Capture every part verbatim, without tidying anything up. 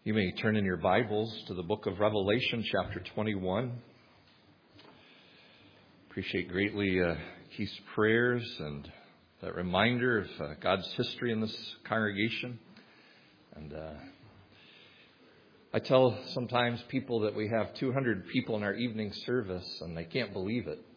You may turn in your Bibles to the book of Revelation, chapter twenty-one. Appreciate greatly uh, Keith's prayers and that reminder of uh, God's history in this congregation. And uh, I tell sometimes people that we have two hundred people in our evening service, and they can't believe it.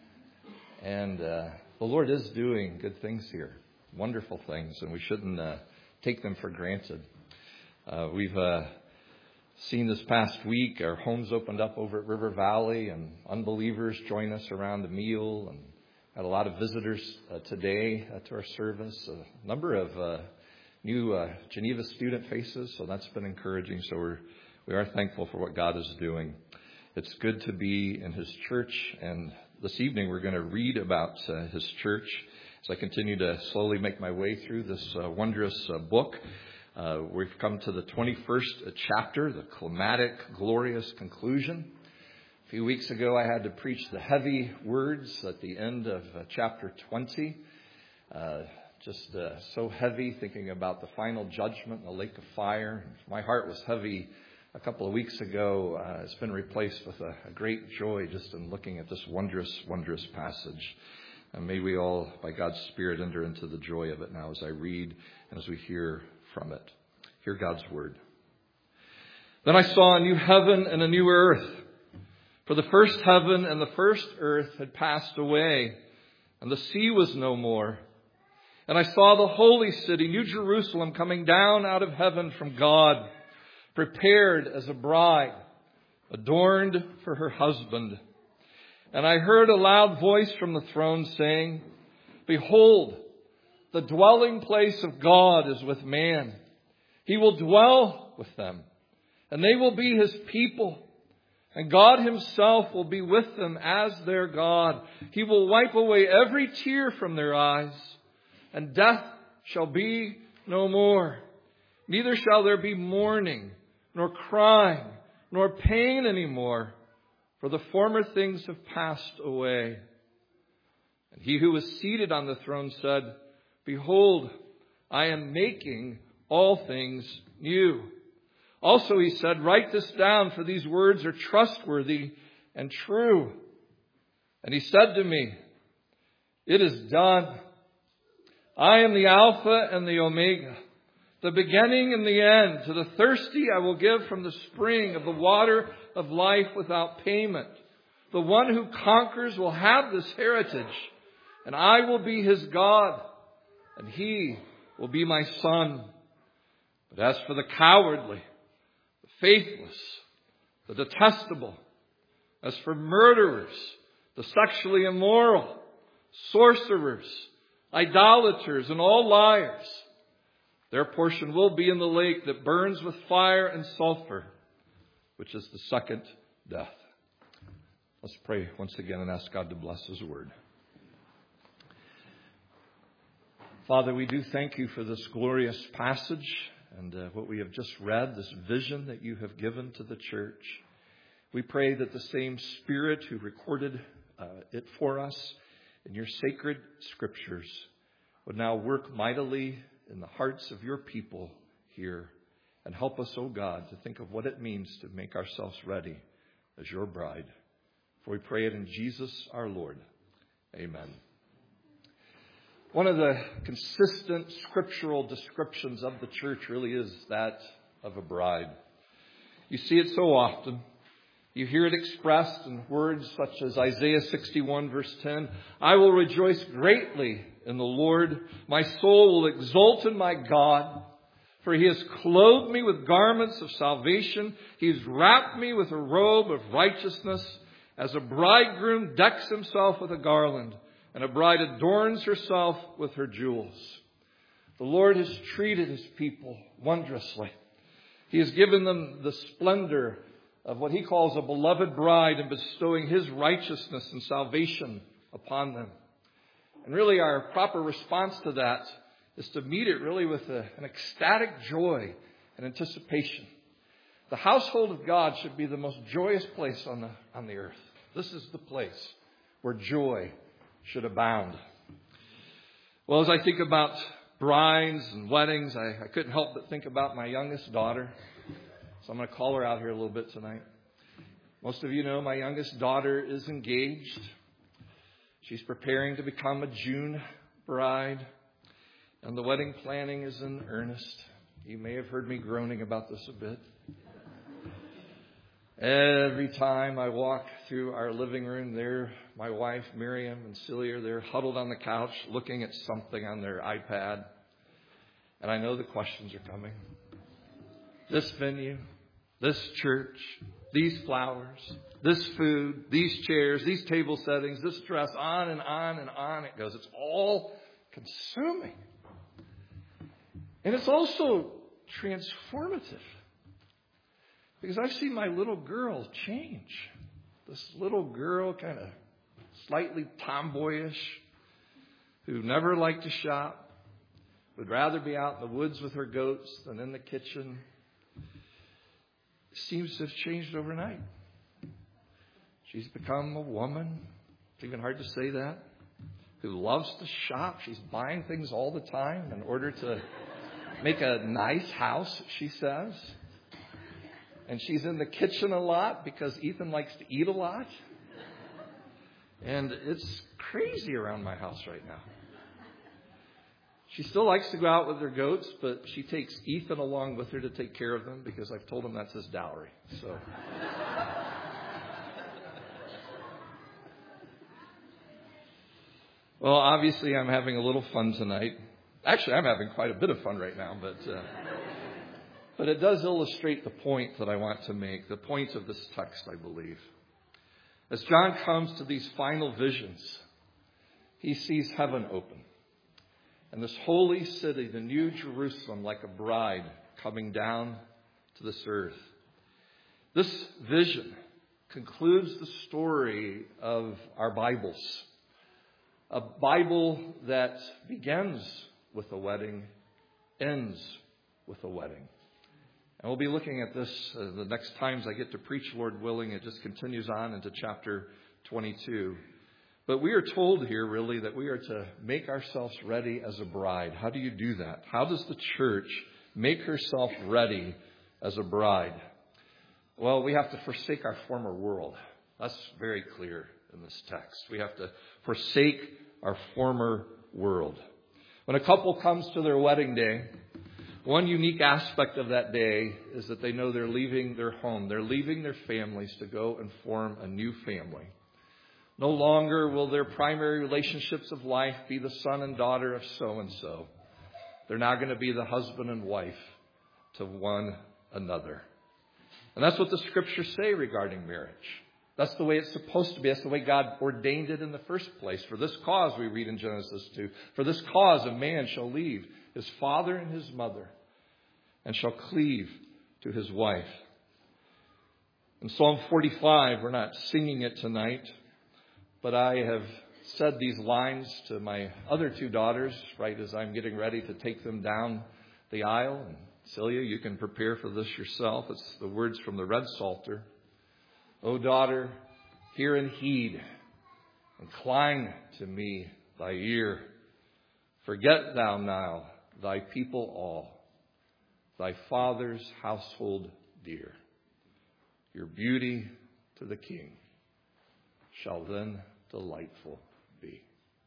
And uh, the Lord is doing good things here, wonderful things, and we shouldn't uh, take them for granted. Uh, we've uh, seen this past week our homes opened up over at River Valley, and unbelievers join us around the meal, and had a lot of visitors uh, today uh, to our service. A number of uh, new uh, Geneva student faces, so that's been encouraging. So we're we are thankful for what God is doing. It's good to be in His church, and this evening we're going to read about uh, His church as I continue to slowly make my way through this uh, wondrous uh, book. Uh, we've come to the twenty-first chapter, the climatic, glorious conclusion. A few weeks ago, I had to preach the heavy words at the end of uh, chapter twenty. Uh, just uh, so heavy, thinking about the final judgment in the lake of fire. My heart was heavy a couple of weeks ago. Uh, it's been replaced with a, a great joy just in looking at this wondrous, wondrous passage. And may we all, by God's Spirit, enter into the joy of it now as I read and as we hear from it. Hear God's word. Then I saw a new heaven and a new earth. For the first heaven and the first earth had passed away, and the sea was no more. And I saw the holy city, New Jerusalem, coming down out of heaven from God, prepared as a bride, adorned for her husband. And I heard a loud voice from the throne saying, "Behold, the dwelling place of God is with man. He will dwell with them, and they will be His people. And God Himself will be with them as their God. He will wipe away every tear from their eyes, and death shall be no more. Neither shall there be mourning, nor crying, nor pain anymore, for the former things have passed away." And He who was seated on the throne said, "Behold, I am making all things new." Also He said, "Write this down, for these words are trustworthy and true." And He said to me, "It is done. I am the Alpha and the Omega, the beginning and the end. To the thirsty I will give from the spring of the water of life without payment. The one who conquers will have this heritage, and I will be his God, and he will be my son. But as for the cowardly, the faithless, the detestable, as for murderers, the sexually immoral, sorcerers, idolaters, and all liars, their portion will be in the lake that burns with fire and sulfur, which is the second death." Let's pray once again and ask God to bless His word. Father, we do thank You for this glorious passage and uh, what we have just read, this vision that You have given to the church. We pray that the same Spirit who recorded uh, it for us in Your sacred scriptures would now work mightily in the hearts of Your people here and help us, O God, to think of what it means to make ourselves ready as Your bride. For we pray it in Jesus our Lord. Amen. One of the consistent scriptural descriptions of the church really is that of a bride. You see it so often. You hear it expressed in words such as Isaiah sixty-one verse ten. "I will rejoice greatly in the Lord. My soul will exult in my God. For He has clothed me with garments of salvation. He has wrapped me with a robe of righteousness. As a bridegroom decks himself with a garland, and a bride adorns herself with her jewels." The Lord has treated His people wondrously. He has given them the splendor of what He calls a beloved bride and bestowing His righteousness and salvation upon them. And really our proper response to that is to meet it really with a, an ecstatic joy and anticipation. The household of God should be the most joyous place on the, on the earth. This is the place where joy should abound. Well, as I think about brides and weddings, I, I couldn't help but think about my youngest daughter. So I'm going to call her out here a little bit tonight. Most of you know my youngest daughter is engaged. She's preparing to become a June bride. And the wedding planning is in earnest. You may have heard me groaning about this a bit. Every time I walk through our living room there, my wife, Miriam, and Celia are there huddled on the couch looking at something on their iPad. And I know the questions are coming. This venue, this church, these flowers, this food, these chairs, these table settings, this dress, on and on and on it goes. It's all consuming. And it's also transformative. Because I've seen my little girl change. This little girl, kind of slightly tomboyish, who never liked to shop, would rather be out in the woods with her goats than in the kitchen, seems to have changed overnight. She's become a woman, it's even hard to say that, who loves to shop. She's buying things all the time in order to make a nice house, she says. And she's in the kitchen a lot because Ethan likes to eat a lot. And it's crazy around my house right now. She still likes to go out with her goats, but she takes Ethan along with her to take care of them because I've told him that's his dowry. So, well, obviously I'm having a little fun tonight. Actually, I'm having quite a bit of fun right now, but uh, but it does illustrate the point that I want to make, the point of this text, I believe. As John comes to these final visions, he sees heaven open. And this holy city, the new Jerusalem, like a bride coming down to this earth. This vision concludes the story of our Bibles. A Bible that begins with a wedding, ends with a wedding. And we'll be looking at this uh, the next times I get to preach, Lord willing. It just continues on into chapter twenty-two. But we are told here, really, that we are to make ourselves ready as a bride. How do you do that? How does the church make herself ready as a bride? Well, we have to forsake our former world. That's very clear in this text. We have to forsake our former world. When a couple comes to their wedding day, one unique aspect of that day is that they know they're leaving their home. They're leaving their families to go and form a new family. No longer will their primary relationships of life be the son and daughter of so-and-so. They're now going to be the husband and wife to one another. And that's what the scriptures say regarding marriage. That's the way it's supposed to be. That's the way God ordained it in the first place. For this cause, we read in Genesis two, for this cause a man shall leave his father and his mother and shall cleave to his wife. In Psalm forty-five, we're not singing it tonight, but I have said these lines to my other two daughters right as I'm getting ready to take them down the aisle. And Celia, you can prepare for this yourself. It's the words from the Red Psalter. O daughter, hear and heed. Incline to me thy ear. Forget thou now thy people all, thy father's household dear. Your beauty to the king shall then delightful be.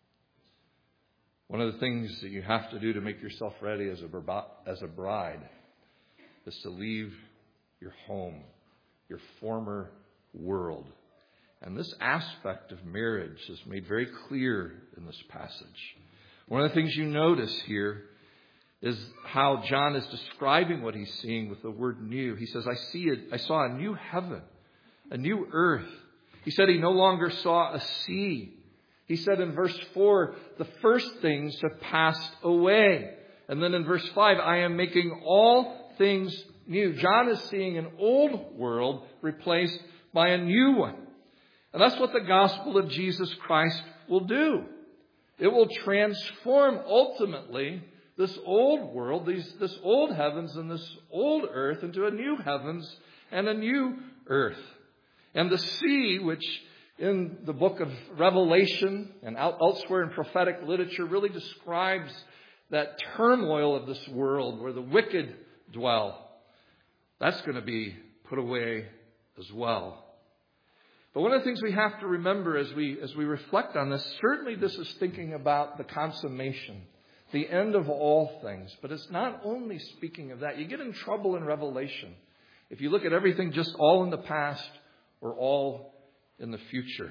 One of the things that you have to do to make yourself ready as a, as a bride is to leave your home, your former world. And this aspect of marriage is made very clear in this passage. One of the things you notice here is how John is describing what he's seeing with the word new. He says, I see it. I saw a new heaven, a new earth. He said he no longer saw a sea. He said in verse four, the first things have passed away. And then in verse five, I am making all things new. John is seeing an old world replaced by a new one. And that's what the gospel of Jesus Christ will do. It will transform ultimately this old world, these, this old heavens and this old earth into a new heavens and a new earth. And the sea, which in the book of Revelation and elsewhere in prophetic literature really describes that turmoil of this world where the wicked dwell. That's going to be put away as well. But one of the things we have to remember as we as we reflect on this, certainly this is thinking about the consummation, the end of all things. But it's not only speaking of that. You get in trouble in Revelation if you look at everything just all in the past or all in the future.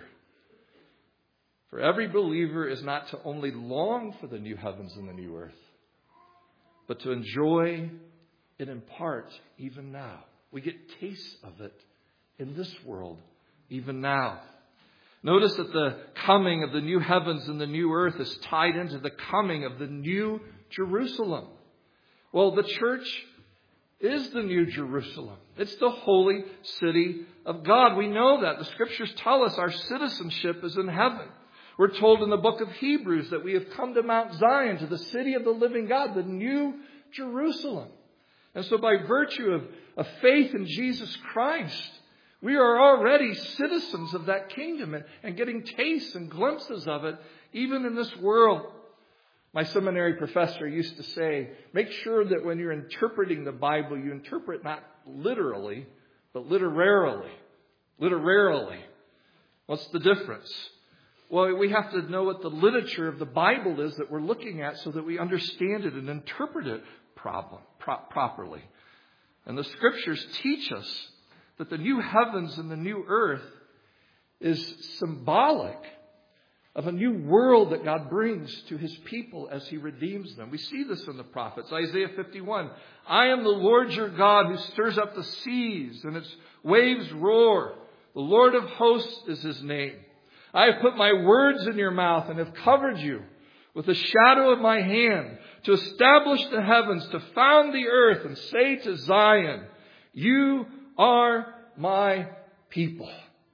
For every believer is not to only long for the new heavens and the new earth, but to enjoy it in part even now. We get tastes of it in this world even now. Notice that the coming of the new heavens and the new earth is tied into the coming of the new Jerusalem. Well, the church is the new Jerusalem. It's the holy city of God. We know that. The scriptures tell us our citizenship is in heaven. We're told in the book of Hebrews that we have come to Mount Zion, to the city of the living God, the new Jerusalem. And so by virtue of, of faith in Jesus Christ, we are already citizens of that kingdom and, and getting tastes and glimpses of it, even in this world. My seminary professor used to say, make sure that when you're interpreting the Bible, you interpret not literally, but literarily. Literarily. What's the difference? Well, we have to know what the literature of the Bible is that we're looking at so that we understand it and interpret it problem, pro- properly. And the scriptures teach us that the new heavens and the new earth is symbolic of a new world that God brings to his people as he redeems them. We see this in the prophets. Isaiah fifty-one, I am the Lord your God who stirs up the seas and its waves roar. The Lord of hosts is his name. I have put my words in your mouth and have covered you with the shadow of my hand to establish the heavens, to found the earth and say to Zion, you are my people.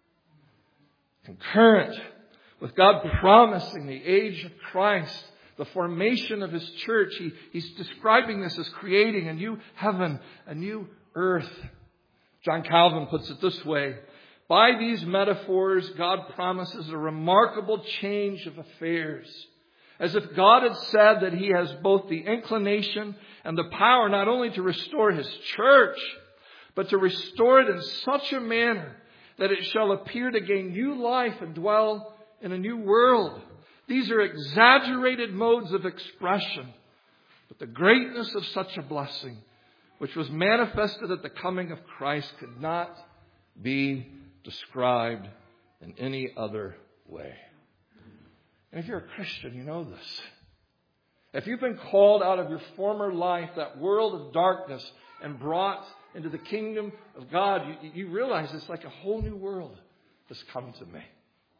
Concurrent with God promising the age of Christ, the formation of his church, he, he's describing this as creating a new heaven, a new earth. John Calvin puts it this way. By these metaphors, God promises a remarkable change of affairs. As if God had said that he has both the inclination and the power not only to restore his church, but to restore it in such a manner that it shall appear to gain new life and dwell in a new world. These are exaggerated modes of expression, but the greatness of such a blessing, which was manifested at the coming of Christ, could not be described in any other way. And if you're a Christian, you know this. If you've been called out of your former life, that world of darkness, and brought into the kingdom of God, you, you realize it's like a whole new world has come to me.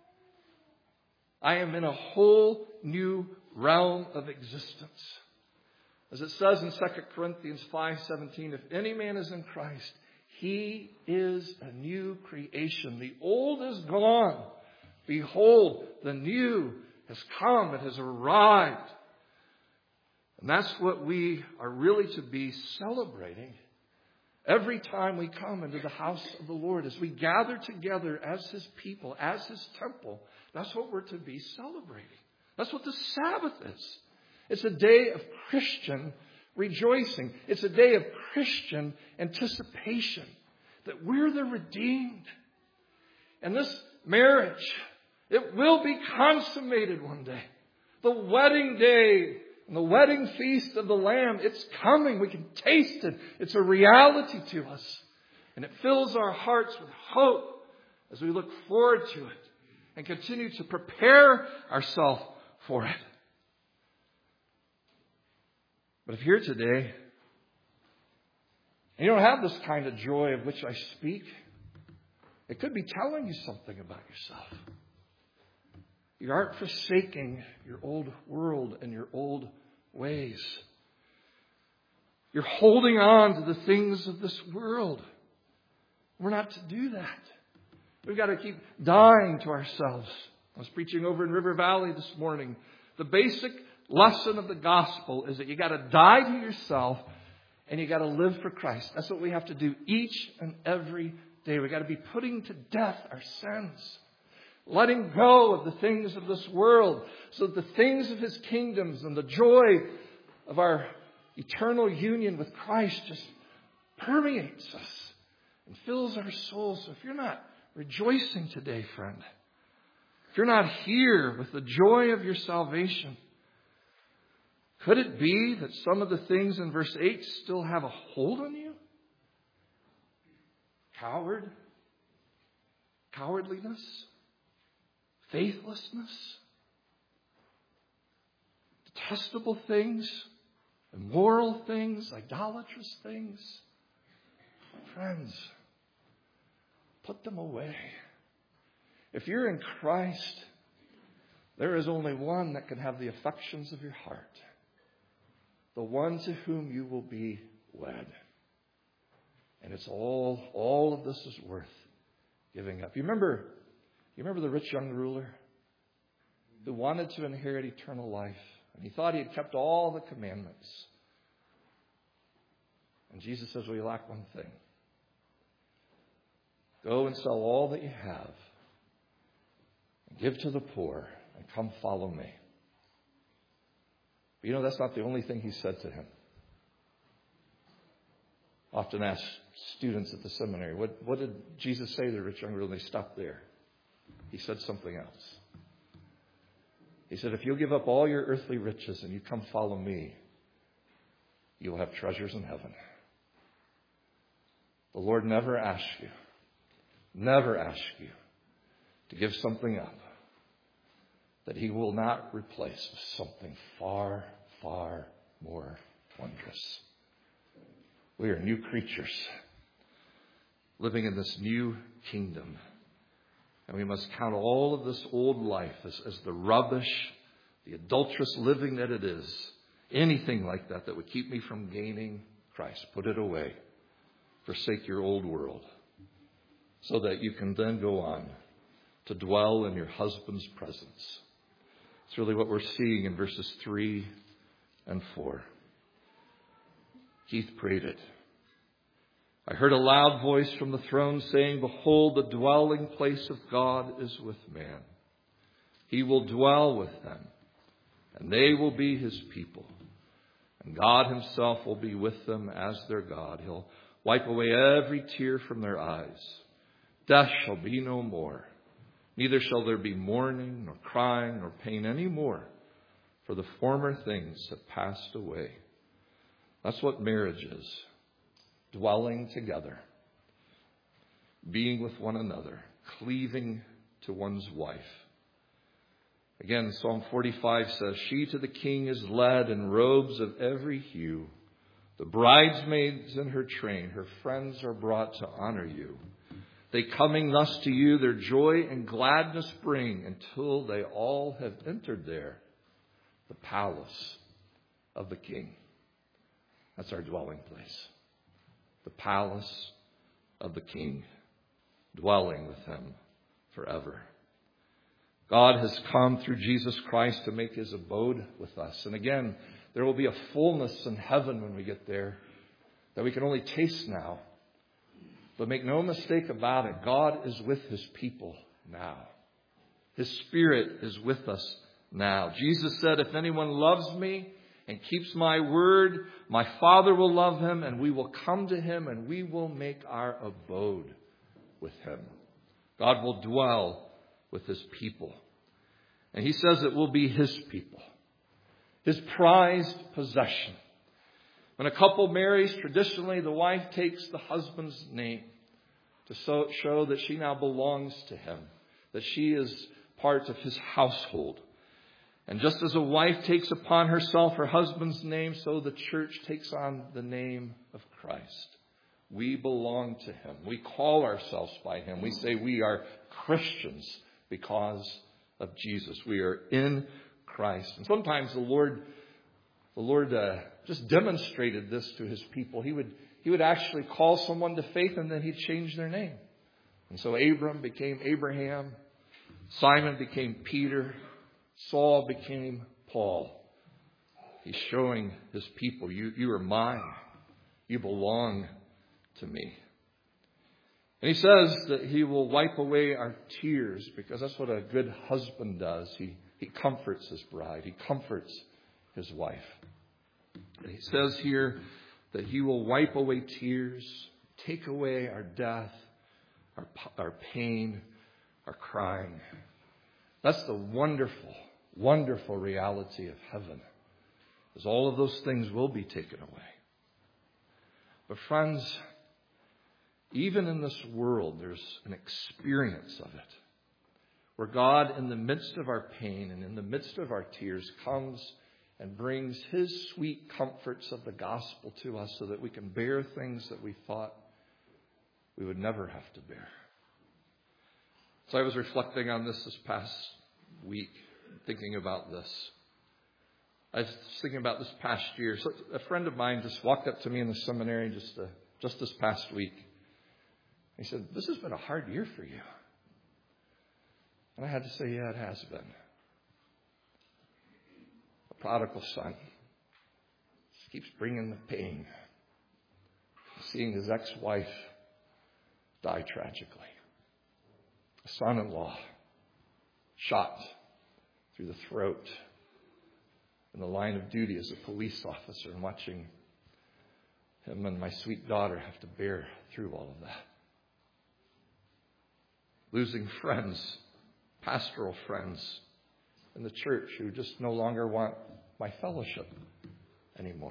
I am in a whole new realm of existence. As it says in Second Corinthians five seventeen, if any man is in Christ, he is a new creation. The old is gone. Behold, the new has come. It has arrived. And that's what we are really to be celebrating every time we come into the house of the Lord. As we gather together as his people, as his temple, that's what we're to be celebrating. That's what the Sabbath is. It's a day of Christian rejoicing. It's a day of Christian anticipation that we're the redeemed. And this marriage, it will be consummated one day. The wedding day and the wedding feast of the Lamb, it's coming. We can taste it. It's a reality to us. And it fills our hearts with hope as we look forward to it and continue to prepare ourselves for it. But if you're here today and you don't have this kind of joy of which I speak, it could be telling you something about yourself. You aren't forsaking your old world and your old ways. You're holding on to the things of this world. We're not to do that. We've got to keep dying to ourselves. I was preaching over in River Valley this morning. The basic lesson of the gospel is that you got to die to yourself and you got to live for Christ. That's what we have to do each and every day. We got to be putting to death our sins. Letting go of the things of this world so that the things of his kingdoms and the joy of our eternal union with Christ just permeates us and fills our souls. So if you're not rejoicing today, friend, if you're not here with the joy of your salvation, could it be that some of the things in verse eight still have a hold on you? Coward, cowardliness, faithlessness, detestable things, immoral things, idolatrous things. Friends, put them away. If you're in Christ, there is only one that can have the affections of your heart, the one to whom you will be wed. And it's all, all of this is worth giving up. You remember, you remember the rich young ruler who wanted to inherit eternal life, and he thought he had kept all the commandments. And Jesus says, well, you lack one thing. Go and sell all that you have and give to the poor and come follow me. But you know, that's not the only thing he said to him. Often ask students at the seminary, what, what did Jesus say to the rich young ruler? They stopped there. He said something else. He said, if you'll give up all your earthly riches and you come follow me, you'll have treasures in heaven. The Lord never asks you, never asks you to give something up that he will not replace with something far, far more wondrous. We are new creatures living in this new kingdom. And we must count all of this old life as, as the rubbish, the adulterous living that it is. Anything like that that would keep me from gaining Christ. Put it away. Forsake your old world. So that you can then go on to dwell in your husband's presence. It's really what we're seeing in verses three and four. Keith prayed it. I heard a loud voice from the throne saying, behold, the dwelling place of God is with man. He will dwell with them, and they will be his people. And God himself will be with them as their God. He'll wipe away every tear from their eyes. Death shall be no more. Neither shall there be mourning, nor crying, nor pain any more, for the former things have passed away. That's what marriage is. Dwelling together. Being with one another. Cleaving to one's wife. Again, Psalm forty-five says, she to the king is led in robes of every hue. The bridesmaids in her train, her friends are brought to honor you. They coming thus to you, their joy and gladness bring, until they all have entered there, the palace of the king. That's our dwelling place. The palace of the king, dwelling with him forever. God has come through Jesus Christ to make his abode with us. And again, there will be a fullness in heaven when we get there that we can only taste now. But make no mistake about it, God is with his people now. His Spirit is with us now. Jesus said, if anyone loves me and keeps my word, my Father will love him, and we will come to him, and we will make our abode with him. God will dwell with his people. And he says it will be his people, his prized possession. When a couple marries, traditionally the wife takes the husband's name to show that she now belongs to him, that she is part of his household. And just as a wife takes upon herself her husband's name, so the church takes on the name of Christ. We belong to him. We call ourselves by him. We say we are Christians because of Jesus. We are in Christ. And sometimes the Lord, the Lord uh, just demonstrated this to his people. He would, he would actually call someone to faith, and then he'd change their name. And so Abram became Abraham. Simon became Peter. Saul became Paul. He's showing his people, you, you are mine. You belong to me. And he says that he will wipe away our tears, because that's what a good husband does. He, he comforts his bride. He comforts his wife. And he says here that He will wipe away tears, take away our death, our, our pain, our crying. That's the wonderful, wonderful reality of heaven, is all of those things will be taken away. But friends, even in this world, there's an experience of it, where God, in the midst of our pain and in the midst of our tears, comes and brings His sweet comforts of the gospel to us so that we can bear things that we thought we would never have to bear. So I was reflecting on this this past week, thinking about this. I was thinking about this past year. So a friend of mine just walked up to me in the seminary just uh, just this past week. He said, "This has been a hard year for you." And I had to say, yeah, it has been. The prodigal son just keeps bringing the pain. Seeing his ex-wife die tragically. A son-in-law shot through the throat in the line of duty as a police officer, and watching him and my sweet daughter have to bear through all of that. Losing friends, pastoral friends in the church who just no longer want my fellowship anymore.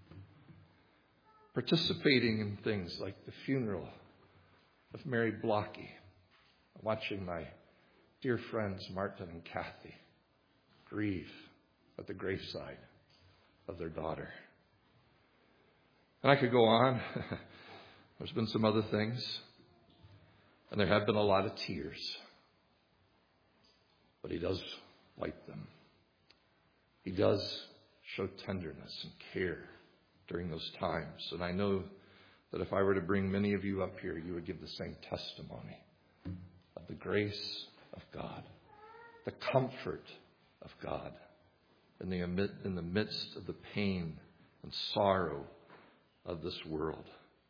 Participating in things like the funeral of Mary Blocky, watching my dear friends Martin and Kathy grieve at the graveside of their daughter. And I could go on. There's been some other things. And there have been a lot of tears. But He does wipe them. He does show tenderness and care during those times. And I know that if I were to bring many of you up here, you would give the same testimony of the grace of God, the comfort of God in the, in the midst of the pain and sorrow of this world.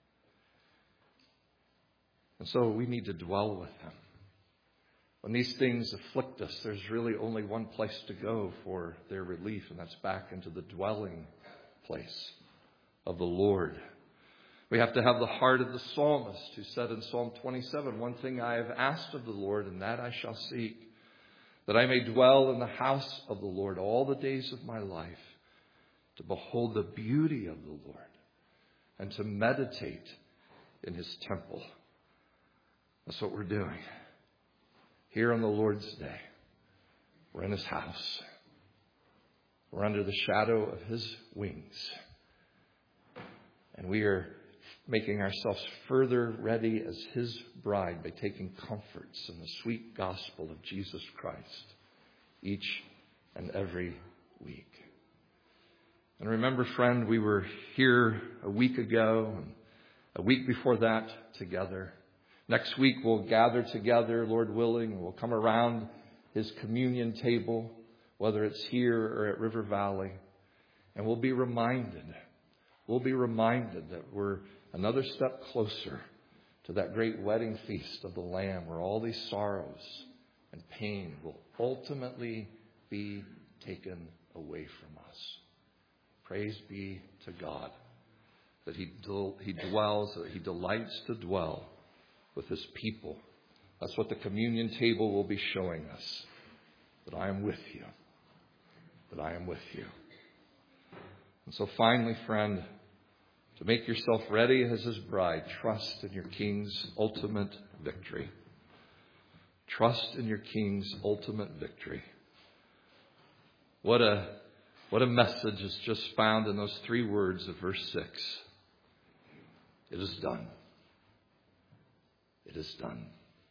And so we need to dwell with Him. When these things afflict us, there's really only one place to go for their relief, and that's back into the dwelling place of the Lord. We have to have the heart of the psalmist who said in Psalm twenty-seven, "One thing I have asked of the Lord, and that I shall seek, that I may dwell in the house of the Lord all the days of my life, to behold the beauty of the Lord and to meditate in His temple." That's what we're doing here on the Lord's Day. We're in His house. We're under the shadow of His wings. And we are making ourselves further ready as His bride by taking comforts in the sweet gospel of Jesus Christ each and every week. And remember, friend, we were here a week ago and a week before that together. Next week we'll gather together, Lord willing, and we'll come around His communion table, whether it's here or at River Valley, and we'll be reminded, we'll be reminded that we're another step closer to that great wedding feast of the Lamb, where all these sorrows and pain will ultimately be taken away from us. Praise be to God that He He dwells, that He delights to dwell with His people. That's what the communion table will be showing us. That I am with you. That I am with you. And so finally, friend, to make yourself ready as His bride, trust in your King's ultimate victory. Trust in your King's ultimate victory. What a, what a message is just found in those three words of verse six. It is done. It is done.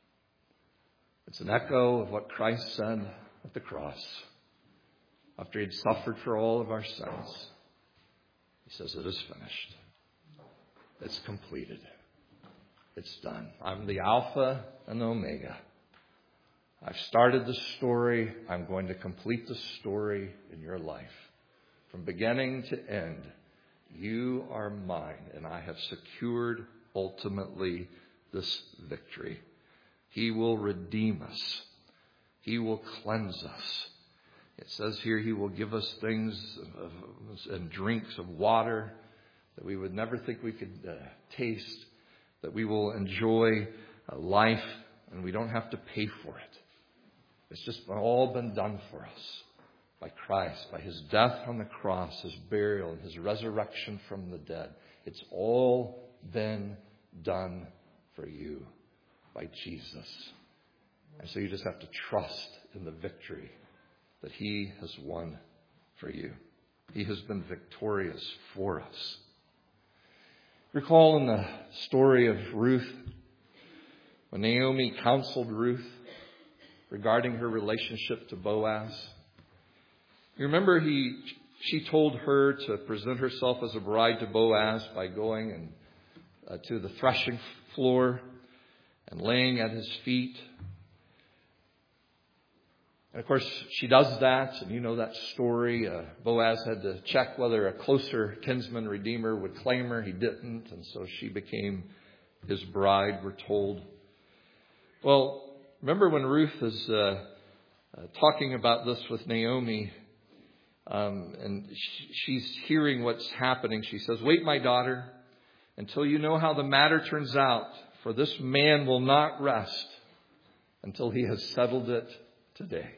It's an echo of what Christ said at the cross. After He had suffered for all of our sins, He says, "It is finished. It's completed. It's done. I'm the Alpha and the Omega. I've started the story. I'm going to complete the story in your life. From beginning to end, you are mine, and I have secured ultimately this victory. He will redeem us. He will cleanse us. It says here He will give us things and drinks of water that we would never think we could uh, taste, that we will enjoy uh, life and we don't have to pay for it. It's just all been done for us by Christ, by His death on the cross, His burial, and His resurrection from the dead. It's all been done for you by Jesus. And so you just have to trust in the victory that He has won for you. He has been victorious for us. Recall in the story of Ruth, when Naomi counseled Ruth regarding her relationship to Boaz. You remember he, she told her to present herself as a bride to Boaz by going and, uh, to the threshing floor and laying at his feet. And of course, she does that, and you know that story. Uh, Boaz had to check whether a closer kinsman redeemer would claim her. He didn't, and so she became his bride, we're told. Well, remember when Ruth is uh, uh, talking about this with Naomi, um, and sh- she's hearing what's happening. She says, "Wait, my daughter, until you know how the matter turns out, for this man will not rest until he has settled it today."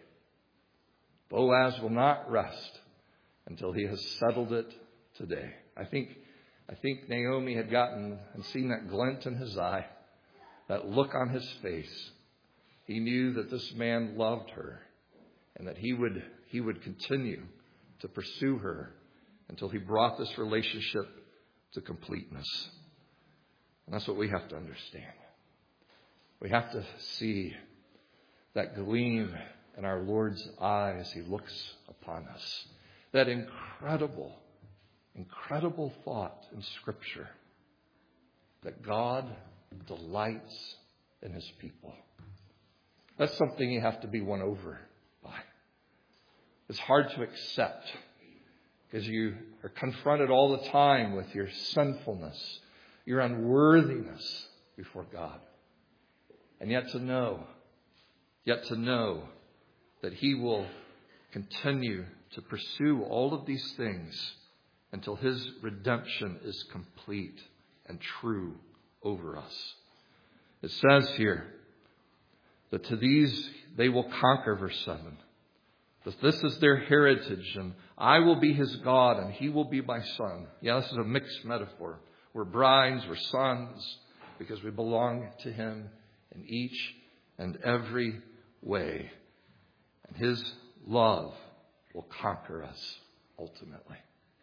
Boaz will not rest until he has settled it today. I think, I think Naomi had gotten and seen that glint in his eye, that look on his face. He knew that this man loved her and that he would, he would continue to pursue her until he brought this relationship to completeness. And that's what we have to understand. We have to see that gleam in our Lord's eye as He looks upon us. That incredible, incredible thought in Scripture that God delights in His people. That's something you have to be won over by. It's hard to accept because you are confronted all the time with your sinfulness, your unworthiness before God. And yet to know, yet to know that He will continue to pursue all of these things until His redemption is complete and true over us. It says here that to these they will conquer, verse seven. That this is their heritage, and I will be His God, and He will be my son. Yeah, this is a mixed metaphor. We're brides, we're sons, because we belong to Him in each and every way. And His love will conquer us ultimately.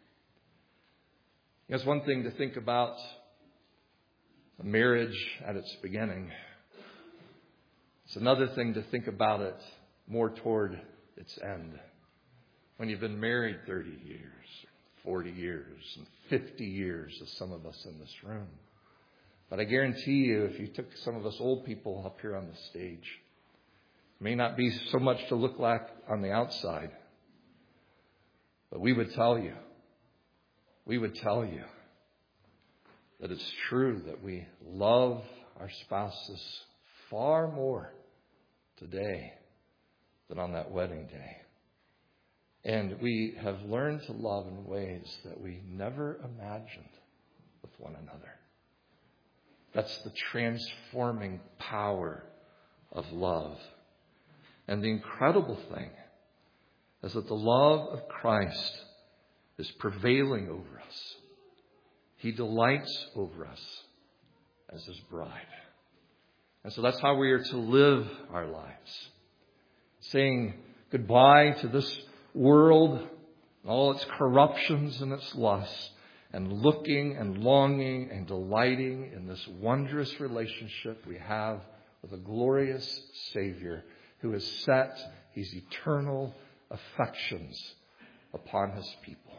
It's one thing to think about a marriage at its beginning. It's another thing to think about it more toward its end. When you've been married thirty years, forty years, and fifty years, as some of us in this room. But I guarantee you, if you took some of us old people up here on the stage, it may not be so much to look like on the outside, but we would tell you, we would tell you that it's true that we love our spouses far more today than on that wedding day. And we have learned to love in ways that we never imagined with one another. That's the transforming power of love. And the incredible thing is that the love of Christ is prevailing over us. He delights over us as His bride. And so that's how we are to live our lives. Saying goodbye to this world, all its corruptions and its lusts, and looking and longing and delighting in this wondrous relationship we have with a glorious Savior who has set His eternal affections upon His people.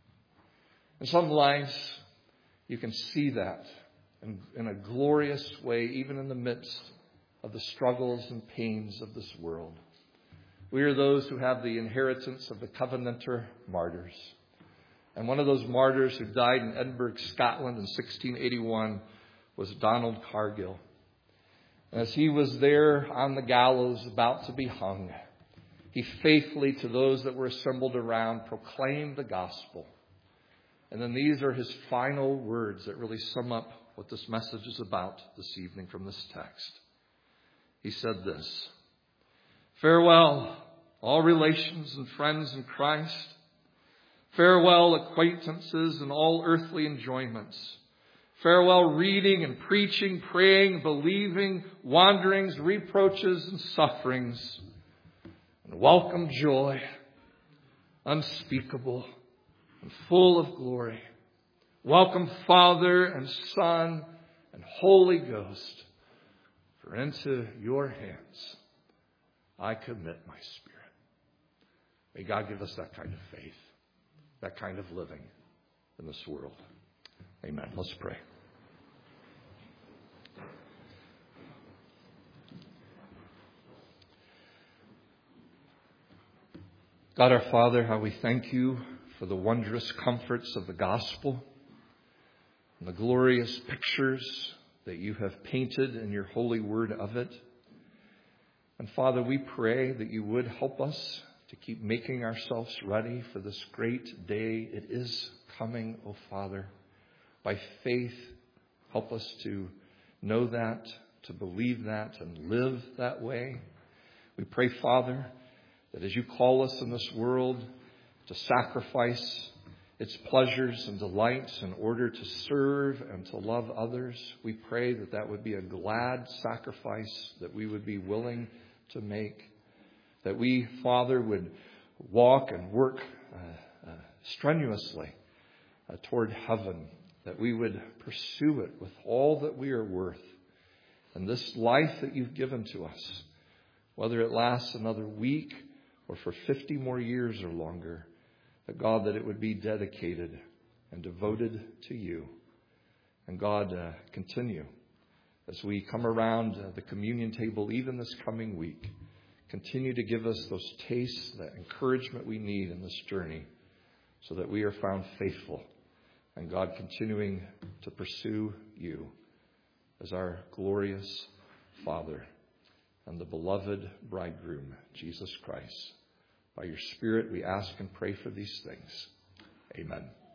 In some lives, you can see that in, in a glorious way, even in the midst of the struggles and pains of this world. We are those who have the inheritance of the Covenanter martyrs. And one of those martyrs who died in Edinburgh, Scotland in sixteen eighty-one was Donald Cargill. As he was there on the gallows about to be hung, he faithfully, to those that were assembled around, proclaimed the gospel. And then these are his final words that really sum up what this message is about this evening from this text. He said this: "Farewell, all relations and friends in Christ. Farewell, acquaintances and all earthly enjoyments. Farewell, reading and preaching, praying, believing, wanderings, reproaches, and sufferings. And welcome joy, unspeakable and full of glory. Welcome Father and Son and Holy Ghost. For into your hands I commit my spirit." May God give us that kind of faith, that kind of living in this world. Amen. Let's pray. God our Father, how we thank you for the wondrous comforts of the gospel and the glorious pictures that you have painted in your holy word of it. And Father, we pray that you would help us to keep making ourselves ready for this great day. It is coming, O Father. By faith, help us to know that, to believe that, and live that way. We pray, Father, that as you call us in this world to sacrifice its pleasures and delights in order to serve and to love others, we pray that that would be a glad sacrifice that we would be willing to make. That we, Father, would walk and work uh, uh, strenuously uh, toward heaven. That we would pursue it with all that we are worth. And this life that you've given to us, whether it lasts another week or for fifty more years or longer, that God, that it would be dedicated and devoted to you. And God, uh, continue as we come around uh, the communion table, even this coming week, continue to give us those tastes, that encouragement we need in this journey, so that we are found faithful. And God, continuing to pursue you as our glorious Father and the beloved bridegroom, Jesus Christ. By your Spirit, we ask and pray for these things. Amen.